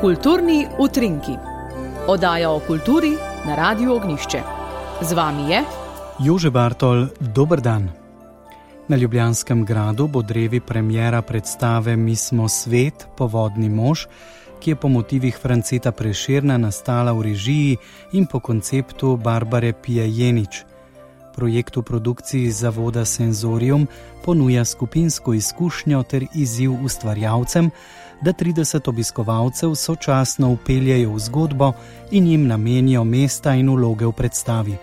Kulturni utrinki. Oddaja o kulturi na Radiu Ognjišče. Z vami je Jože Bartol, dober dan. Na Ljubljanskem gradu bo drevi premiera predstave Mi smo svet, povodni mož, ki je po motivih Franceta Prešerna nastala v režiji in po konceptu Barbare Pija-Jenič. Projekt v produkciji zavoda Senzorium ponuja skupinsko izkušnjo ter izziv ustvarjalcem, da 30 obiskovalcev sočasno vpeljejo v zgodbo in jim namenijo mesta in vloge v predstavi.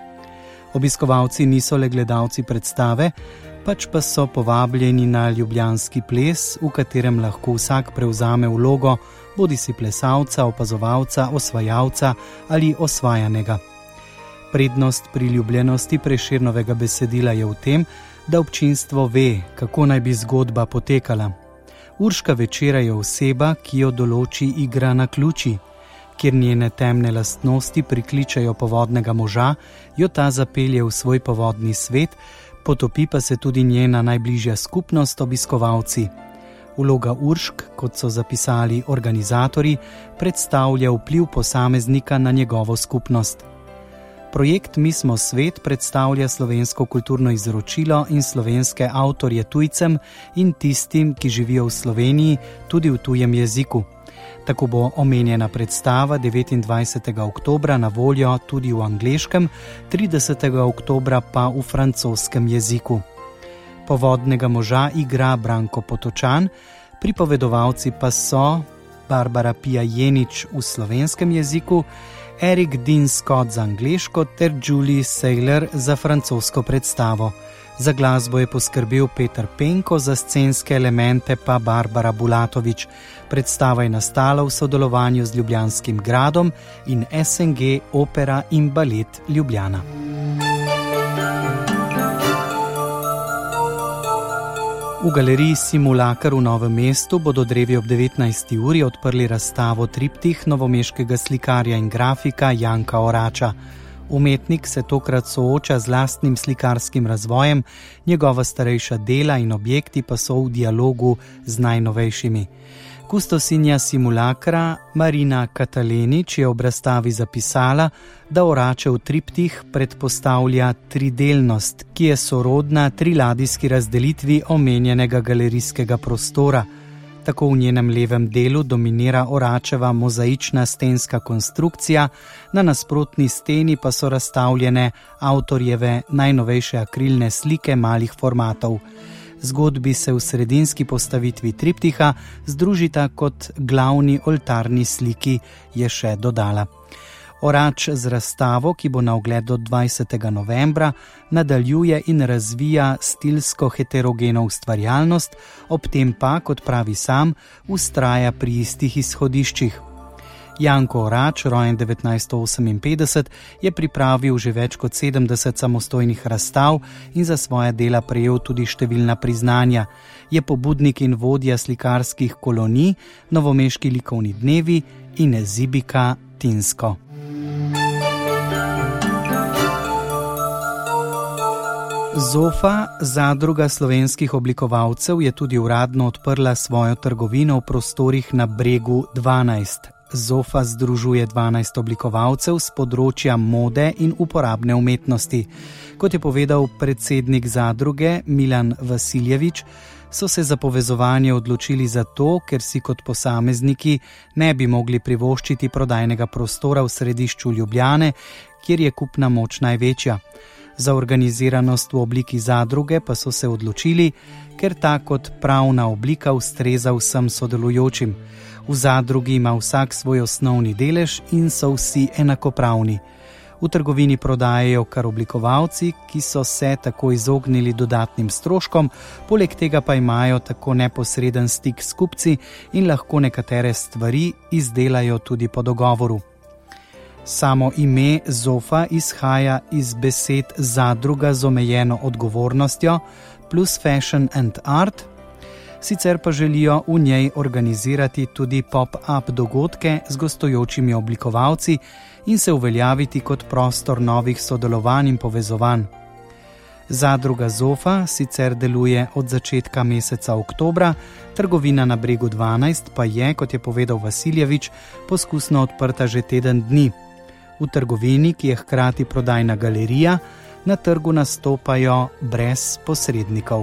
Obiskovalci niso le gledalci predstave, pač pa so povabljeni na ljubljanski ples, v katerem lahko vsak prevzame vlogo bodisi plesalca, opazovalca, osvajalca ali osvajanega. Prednost priljubljenosti Prešernovega besedila je v tem, da občinstvo ve, kako naj bi zgodba potekala. Urška Večera je oseba, ki jo določi igra na ključi. Kjer njene temne lastnosti prikličajo povodnega moža, jo ta zapelje v svoj povodni svet, potopi pa se tudi njena najbližja skupnost obiskovalci. Vloga Uršk, kot so zapisali organizatorji, predstavlja vpliv posameznika na njegovo skupnost. Projekt Mi smo svet predstavlja slovensko kulturno izročilo in slovenske avtorje tujcem in tistim, ki živijo v Sloveniji, tudi v tujem jeziku. Tako bo omenjena predstava 29. oktobra na voljo tudi v angleškem, 30. oktobra pa v francoskem jeziku. Povodnega moža igra Branko Potočan, pripovedovalci pa so Barbara Pija-Jenič v slovenskem jeziku, Eric Dean Scott za angleško ter Julie Saylor za francosko predstavo. Za glasbo je poskrbel Peter Penko, za scenske elemente pa Barbara Bulatovič. Predstava je nastala v sodelovanju z Ljubljanskim gradom in SNG Opera in Balet Ljubljana. V galeriji Simulakar v Novem mestu bodo drevi ob 19. uri odprli razstavo Triptih novomeškega slikarja in grafika Janka Orača. Umetnik se tokrat sooča z lastnim slikarskim razvojem, njegova starejša dela in objekti pa so v dialogu z najnovejšimi. Kustosinja Simulakra Marina Katalenič je ob razstavi zapisala, da Oračev triptih predpostavlja tridelnost, ki je sorodna triladijski razdelitvi omenjenega galerijskega prostora. Tako v njenem levem delu dominira Oračeva mozaična stenska konstrukcija, na nasprotni steni pa so razstavljene avtorjeve najnovejše akrilne slike malih formatov. Zgodbi se v sredinski postavitvi triptiha združita kot glavni oltarni sliki, je še dodala. Orač z razstavo, ki bo na ogled do 20. novembra, nadaljuje in razvija stilsko heterogeno ustvarjalnost, ob tem pa, kot pravi sam, vztraja pri istih izhodiščih. Janko Orač, rojen 1958, je pripravil že več kot 70 samostojnih razstav in za svoja dela prejel tudi številna priznanja. Je pobudnik in vodja slikarskih kolonij, Novomeški likovni dnevi in Zibika Tinsko. Zofa, zadruga slovenskih oblikovalcev, je tudi uradno odprla svojo trgovino v prostorih na Bregu 12. Zofa združuje 12 oblikovalcev z področja mode in uporabne umetnosti. Kot je povedal predsednik zadruge Milan Vasiljevič, so se za povezovanje odločili zato, ker si kot posamezniki ne bi mogli privoščiti prodajnega prostora v središču Ljubljane, kjer je kupna moč največja. Za organiziranost v obliki zadruge pa so se odločili, ker ta kot pravna oblika ustreza vsem sodelujočim. V zadrugi ima vsak svoj osnovni delež in so vsi enakopravni. V trgovini prodajajo kar oblikovalci, ki so se tako izognili dodatnim stroškom, poleg tega pa imajo tako neposreden stik s kupci in lahko nekatere stvari izdelajo tudi po dogovoru. Samo ime Zofa izhaja iz besed zadruga z omejeno odgovornostjo plus fashion and art, sicer pa želijo v njej organizirati tudi pop-up dogodke z gostujočimi oblikovalci in se uveljaviti kot prostor novih sodelovanj in povezovanj. Zadruga Zofa sicer deluje od začetka meseca oktobra, trgovina na Bregu 12 pa je, kot je povedal Vasiljevič, poskusno odprta že teden dni. V trgovini, ki je hkrati prodajna galerija, na trgu nastopajo brez posrednikov.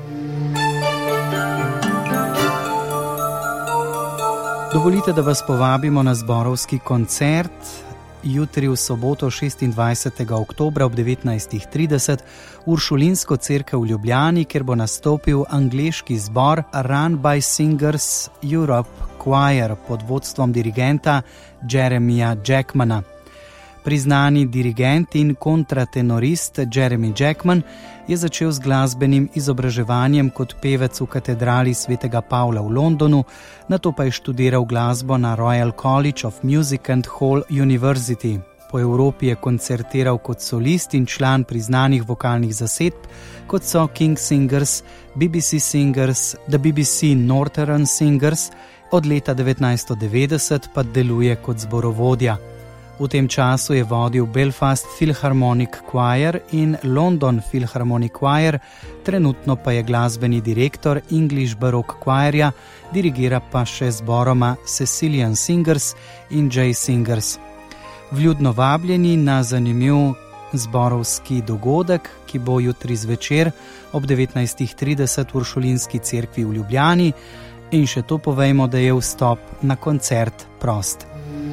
Dovolite, da vas povabimo na zborovski koncert jutri v soboto 26. oktobra ob 19.30 v Uršulinsko cerkev v Ljubljani, kjer bo nastopil angleški zbor Run by Singers Europe Choir pod vodstvom dirigenta Jeremija Jackmana. Priznani dirigent in kontratenorist Jeremy Jackman je začel z glasbenim izobraževanjem kot pevec v katedrali svetega Pavla v Londonu, nato pa je študiral glasbo na Royal College of Music and Hall University. Po Evropi je koncertiral kot solist in član priznanih vokalnih zasedb, kot so King Singers, BBC Singers, The BBC Northern Singers, od leta 1990 pa deluje kot zborovodja. V tem času je vodil Belfast Philharmonic Choir in London Philharmonic Choir, trenutno pa je glasbeni direktor English Baroque Choirja, dirigira pa še zboroma Sicilian Singers in J Singers. Vljudno vabljeni na zanimiv zborovski dogodek, ki bo jutri zvečer ob 19.30 v Uršulinski cerkvi v Ljubljani, in še to povejmo, da je vstop na koncert prost.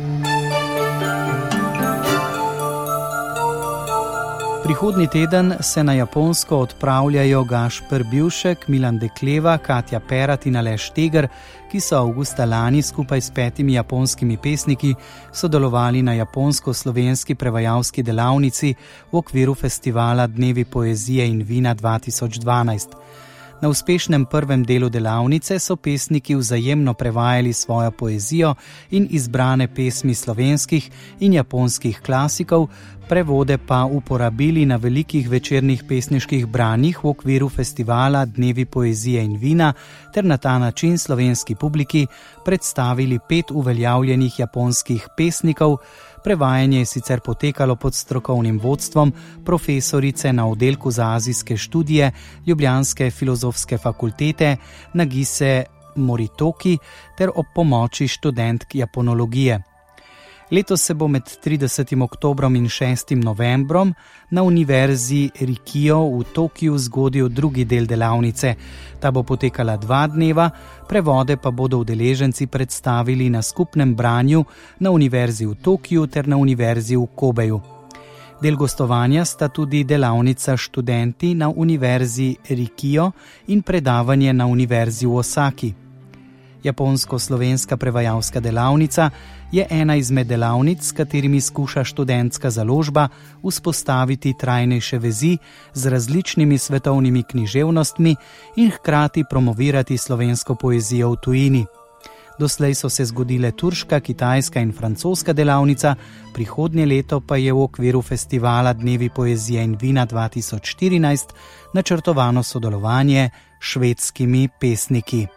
Prihodnji teden se na Japonsko odpravljajo Gašper Bivšek, Milan Dekleva, Katja Perat in Aleš Teger, ki so avgusta lani skupaj s 5 japonskimi pesniki sodelovali na japonsko-slovenski prevajalski delavnici v okviru festivala Dnevi poezije in vina 2012. Na uspešnem prvem delu delavnice so pesniki vzajemno prevajali svojo poezijo in izbrane pesmi slovenskih in japonskih klasikov, prevode pa uporabili na velikih večernih pesniških branjih v okviru festivala Dnevi poezije in vina ter na ta način slovenski publiki predstavili 5 uveljavljenih japonskih pesnikov. Prevajanje je sicer potekalo pod strokovnim vodstvom profesorice na oddelku za azijske študije Ljubljanske filozofske fakultete Nagise Moritoki ter ob pomoči študentk japonologije. Letos se bo med 30. oktobrom in 6. novembrom na Univerzi Rikio v Tokiu zgodil drugi del delavnice. Ta bo potekala 2 dneva, prevode pa bodo udeleženci predstavili na skupnem branju na Univerzi v Tokiu ter na Univerzi v Kobeju. Del gostovanja sta tudi delavnica študenti na Univerzi Rikio in predavanje na Univerzi v Osaki. Japonsko-slovenska prevajalska delavnica je ena izmed delavnic, s katerimi skuša študentska založba vzpostaviti trajnejše vezi z različnimi svetovnimi književnostmi in hkrati promovirati slovensko poezijo v tujini. Doslej so se zgodile turška, kitajska in francoska delavnica, prihodnje leto pa je v okviru festivala Dnevi poezije in vina 2014 načrtovano sodelovanje s švedskimi pesniki.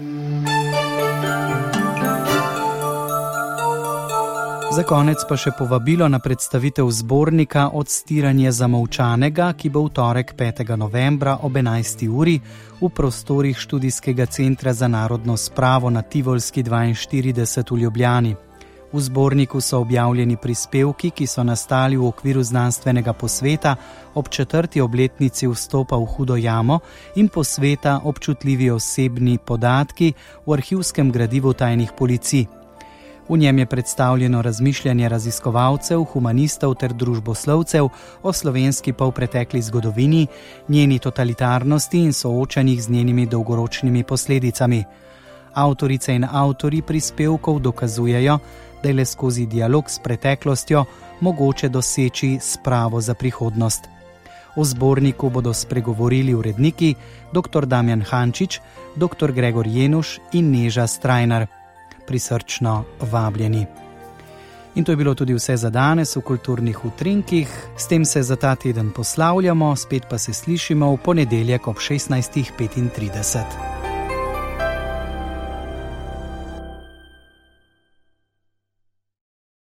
Za konec pa še povabilo na predstavitev zbornika Odstiranje zamolčanega, ki bo v torek 5. novembra ob 11. uri v prostorih Študijskega centra za narodno spravo na Tivolski 42 v Ljubljani. V zborniku so objavljeni prispevki, ki so nastali v okviru znanstvenega posveta ob 4. obletnici vstopa v Hudo jamo in posveta občutljivi osebni podatki v arhivskem gradivu tajnih policij. V njem je predstavljeno razmišljanje raziskovalcev, humanistov ter družboslovcev o slovenski polpretekli zgodovini, njeni totalitarnosti in soočanjih z njenimi dolgoročnimi posledicami. Avtorice in avtori prispevkov dokazujejo, da je le skozi dialog s preteklostjo mogoče doseči spravo za prihodnost. O zborniku bodo spregovorili uredniki dr. Damjan Hančič, dr. Gregor Jenuš in Neža Strajnar. Prisrčno vabljeni. In to je bilo tudi vse za danes v Kulturnih utrinkih. S tem se za ta teden poslavljamo, spet pa se slišimo v ponedeljek ob 16.35.